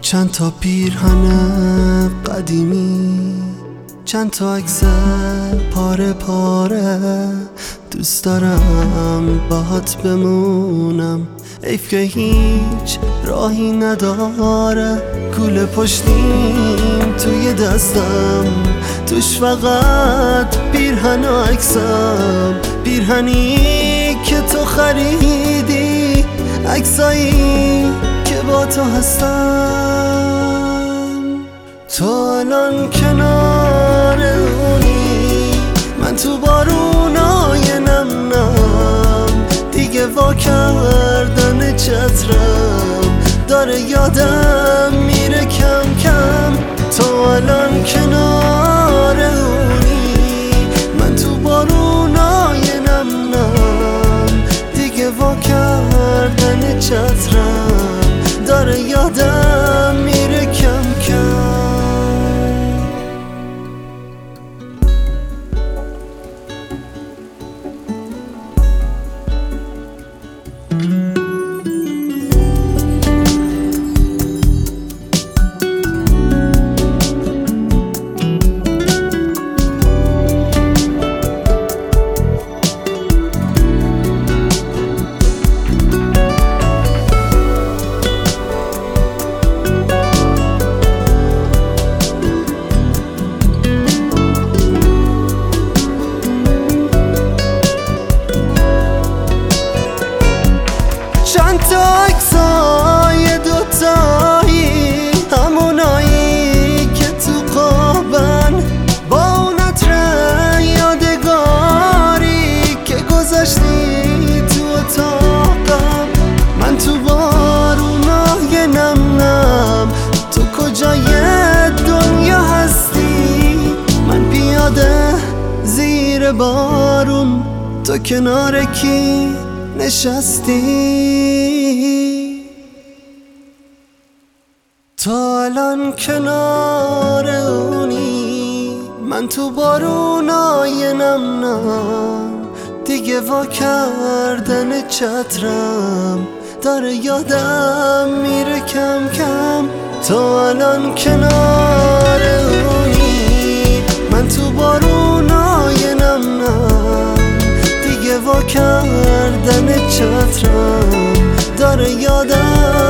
چند تا پیرهن قدیمی، چند تا عکس پاره پاره، دوست دارم باهات بمونم. حیف که هیچ راهی نداره، کوله پشتیم توی دستم، توش فقط پیرهن و عکسم. پیرهنی که تو خریدی، عکسایی که با تو هستم. تو الان کنار اونی، من تو بارونای نم نم، دیگه وا کردن چترم داره یادم میره کم کم. تو الان کنار اونی، من تو بارونای نم نم، دیگه وا کردن چترم داره یادم میره کم کم. چند تا عکسای دوتایی، همونایی که تو قابن، با اون عطر یادگاری که گذاشتی تو اتاقم. من تو بارونای نم نم، تو کجای دنیا هستی؟ من پیاده زیر بارون، تو کنار کی نشستی؟ تو الان کنار اونی، من تو بارونای نم نم، دیگه وا کردن چترم داره یادم میره کم کم. تو الان کنار اونی، من تو بارونای نم نم، دیگه وا کردن چترم داره یادم